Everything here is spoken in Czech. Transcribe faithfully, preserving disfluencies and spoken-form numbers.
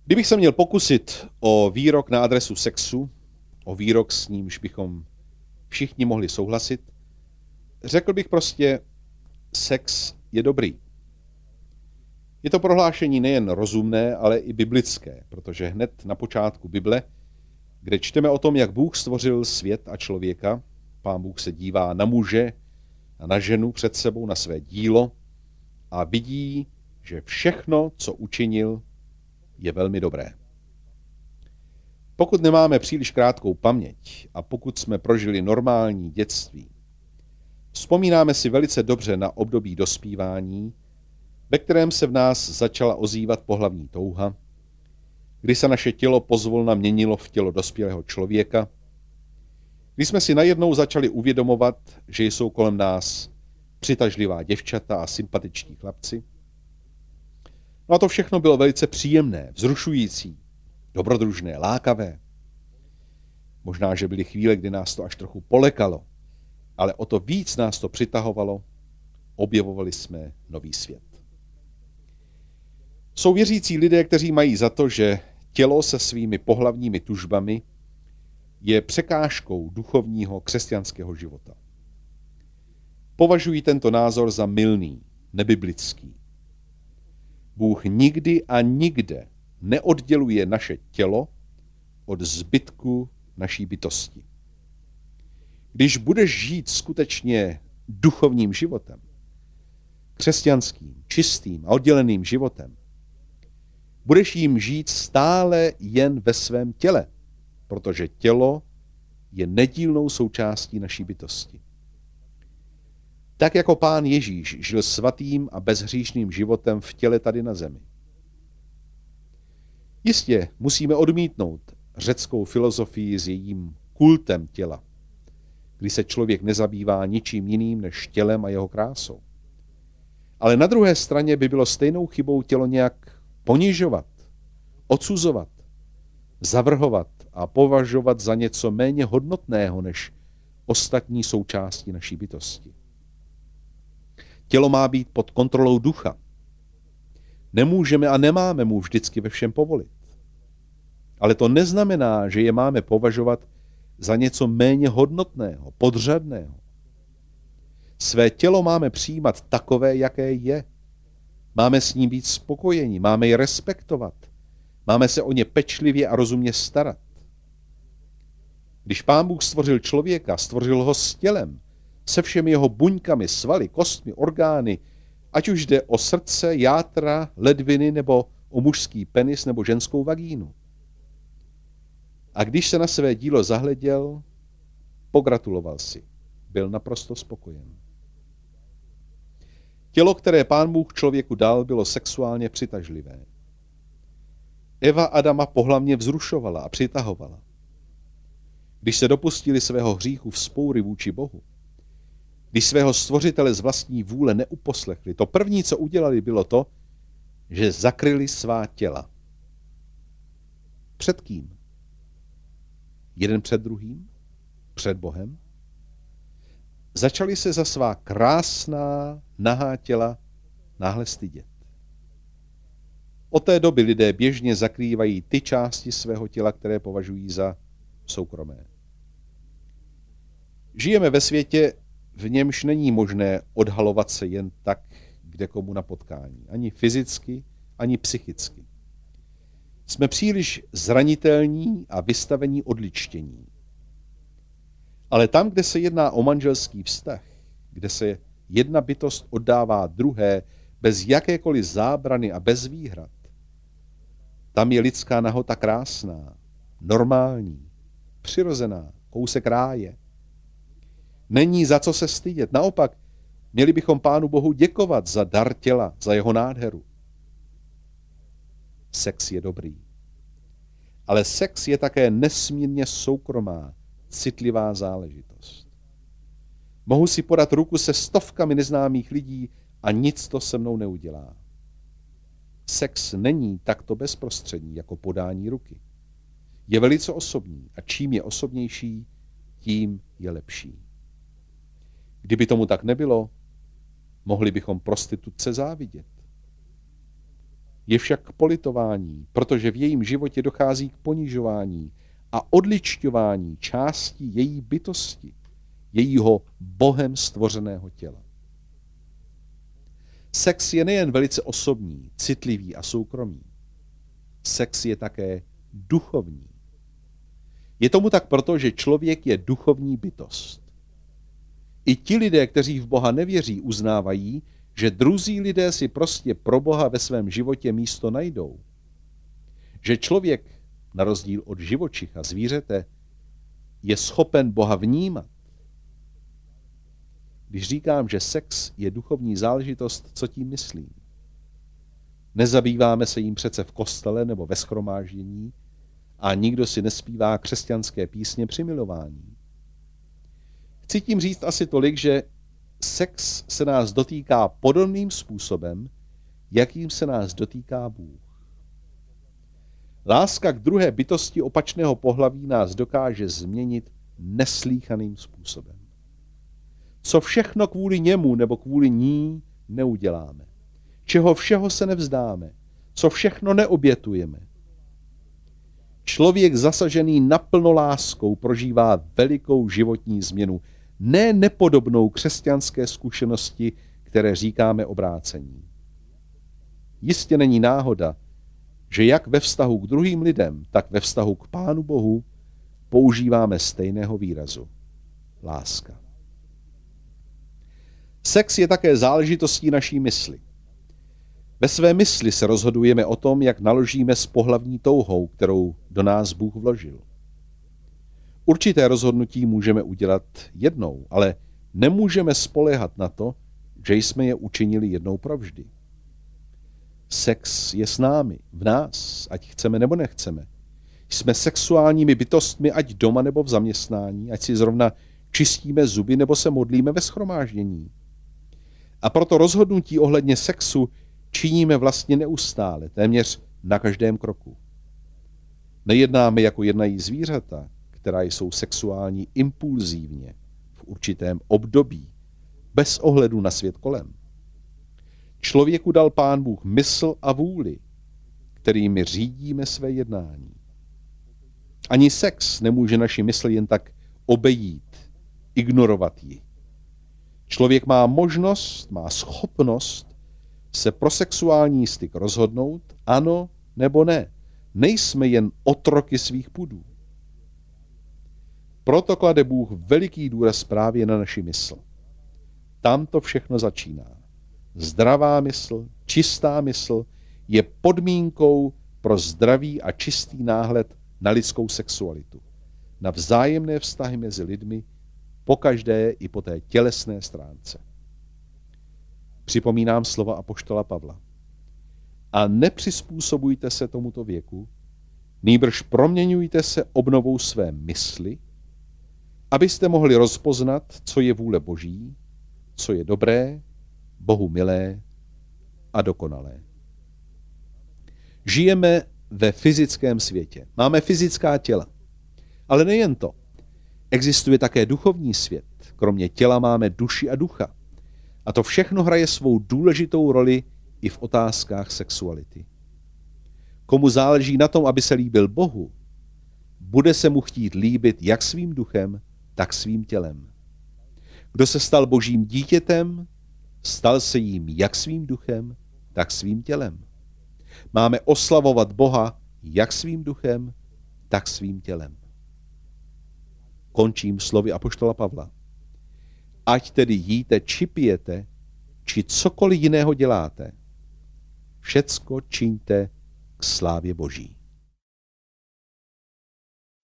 Kdybych se měl pokusit o výrok na adresu sexu, o výrok, s nímž bychom všichni mohli souhlasit, řekl bych prostě, sex je dobrý. Je to prohlášení nejen rozumné, ale i biblické, protože hned na počátku Bible, kde čteme o tom, jak Bůh stvořil svět a člověka, Pán Bůh se dívá na muže a na ženu před sebou, na své dílo a vidí, že všechno, co učinil, je velmi dobré. Pokud nemáme příliš krátkou paměť a pokud jsme prožili normální dětství, vzpomínáme si velice dobře na období dospívání, ve kterém se v nás začala ozývat pohlavní touha, kdy se naše tělo pozvolna měnilo v tělo dospělého člověka, kdy jsme si najednou začali uvědomovat, že jsou kolem nás přitažlivá děvčata a sympatiční chlapci. No a to všechno bylo velice příjemné, vzrušující, dobrodružné, lákavé. Možná, že byly chvíle, kdy nás to až trochu polekalo, ale o to víc nás to přitahovalo, objevovali jsme nový svět. Jsou věřící lidé, kteří mají za to, že tělo se svými pohlavními tužbami je překážkou duchovního křesťanského života. Považují tento názor za mylný, nebiblický. Bůh nikdy a nikde neodděluje naše tělo od zbytku naší bytosti. Když budeš žít skutečně duchovním životem, křesťanským, čistým a odděleným životem, budeš jim žít stále jen ve svém těle, protože tělo je nedílnou součástí naší bytosti. Tak jako Pán Ježíš žil svatým a bezhříšným životem v těle tady na zemi. Jistě musíme odmítnout řeckou filozofii s jejím kultem těla, kdy se člověk nezabývá ničím jiným než tělem a jeho krásou. Ale na druhé straně by bylo stejnou chybou tělo nějak ponižovat, odsuzovat, zavrhovat a považovat za něco méně hodnotného než ostatní součásti naší bytosti. Tělo má být pod kontrolou ducha. Nemůžeme a nemáme mu vždycky ve všem povolit. Ale to neznamená, že je máme považovat za něco méně hodnotného, podřadného. Své tělo máme přijímat takové, jaké je. Máme s ním být spokojeni, máme je respektovat. Máme se o ně pečlivě a rozumně starat. Když Pán Bůh stvořil člověka, stvořil ho s tělem, se všemi jeho buňkami, svaly, kostmi, orgány, ať už jde o srdce, játra, ledviny nebo o mužský penis nebo ženskou vagínu. A když se na své dílo zahleděl, pogratuloval si. Byl naprosto spokojen. Tělo, které Pán Bůh člověku dal, bylo sexuálně přitažlivé. Eva Adama pohlavně vzrušovala a přitahovala. Když se dopustili svého hříchu vzpoury vůči Bohu, když svého stvořitele z vlastní vůle neuposlechli, to první, co udělali, bylo to, že zakryli svá těla. Před kým? Jeden před druhým? Před Bohem? Začali se za svá krásná, nahá těla náhle stydět. Od té doby lidé běžně zakrývají ty části svého těla, které považují za soukromé. Žijeme ve světě, v němž není možné odhalovat se jen tak kde komu na potkání. Ani fyzicky, ani psychicky. Jsme příliš zranitelní a vystavení odličtění. Ale tam, kde se jedná o manželský vztah, kde se jedna bytost oddává druhé bez jakékoliv zábrany a bez výhrad, tam je lidská nahota krásná, normální, přirozená, kousek ráje. Není za co se stydět, naopak, měli bychom Pánu Bohu děkovat za dar těla, za jeho nádheru. Sex je dobrý. Ale sex je také nesmírně soukromá, citlivá záležitost. Mohu si podat ruku se stovkami neznámých lidí a nic to se mnou neudělá. Sex není takto bezprostřední jako podání ruky. Je velice osobní a čím je osobnější, tím je lepší. Kdyby tomu tak nebylo, mohli bychom prostitutce závidět. Je však k politování, protože v jejím životě dochází k ponižování a odličťování částí její bytosti, jejího Bohem stvořeného těla. Sex je nejen velice osobní, citlivý a soukromý. Sex je také duchovní. Je tomu tak proto, že člověk je duchovní bytost. I ti lidé, kteří v Boha nevěří, uznávají, že druzí lidé si prostě pro Boha ve svém životě místo najdou. Že člověk, na rozdíl od živočicha, zvířete, je schopen Boha vnímat. Když říkám, že sex je duchovní záležitost, co tím myslím? Nezabýváme se jím přece v kostele nebo ve shromáždění a nikdo si nespívá křesťanské písně při milování. Chci tím říct asi tolik, že sex se nás dotýká podobným způsobem, jakým se nás dotýká Bůh. Láska k druhé bytosti opačného pohlaví nás dokáže změnit neslýchaným způsobem. Co všechno kvůli němu nebo kvůli ní neuděláme. Čeho všeho se nevzdáme. Co všechno neobětujeme. Člověk zasažený naplno láskou prožívá velikou životní změnu, ne nepodobnou křesťanské zkušenosti, které říkáme obrácení. Jistě není náhoda, že jak ve vztahu k druhým lidem, tak ve vztahu k Pánu Bohu používáme stejného výrazu. Láska. Sex je také záležitostí naší mysli. Ve své mysli se rozhodujeme o tom, jak naložíme s pohlavní touhou, kterou do nás Bůh vložil. Určité rozhodnutí můžeme udělat jednou, ale nemůžeme spoléhat na to, že jsme je učinili jednou provždy. Sex je s námi, v nás, ať chceme nebo nechceme. Jsme sexuálními bytostmi, ať doma nebo v zaměstnání, ať si zrovna čistíme zuby nebo se modlíme ve shromáždění. A proto rozhodnutí ohledně sexu činíme vlastně neustále, téměř na každém kroku. Nejednáme jako jednají zvířata, která jsou sexuální impulzívně v určitém období, bez ohledu na svět kolem. Člověku dal Pán Bůh mysl a vůli, kterými řídíme své jednání. Ani sex nemůže naši mysl jen tak obejít, ignorovat ji. Člověk má možnost, má schopnost se pro sexuální styk rozhodnout, ano nebo ne. Nejsme jen otroky svých pudů. Proto klade Bůh veliký důraz právě na naši mysl. Tam to všechno začíná. Zdravá mysl, čistá mysl je podmínkou pro zdravý a čistý náhled na lidskou sexualitu, na vzájemné vztahy mezi lidmi, pokaždé i po té tělesné stránce. Připomínám slova apoštola Pavla. A nepřizpůsobujte se tomuto věku, nýbrž proměňujte se obnovou své mysli, abyste mohli rozpoznat, co je vůle Boží, co je dobré, Bohu milé a dokonalé. Žijeme ve fyzickém světě. Máme fyzická těla. Ale nejen to. Existuje také duchovní svět. Kromě těla máme duši a ducha. A to všechno hraje svou důležitou roli i v otázkách sexuality. Komu záleží na tom, aby se líbil Bohu, bude se mu chtít líbit jak svým duchem, tak svým tělem. Kdo se stal Božím dítětem, stal se jím jak svým duchem, tak svým tělem. Máme oslavovat Boha jak svým duchem, tak svým tělem. Končím slovy apoštola Pavla. Ať tedy jíte, či pijete, či cokoliv jiného děláte, všecko čiňte k slávě Boží.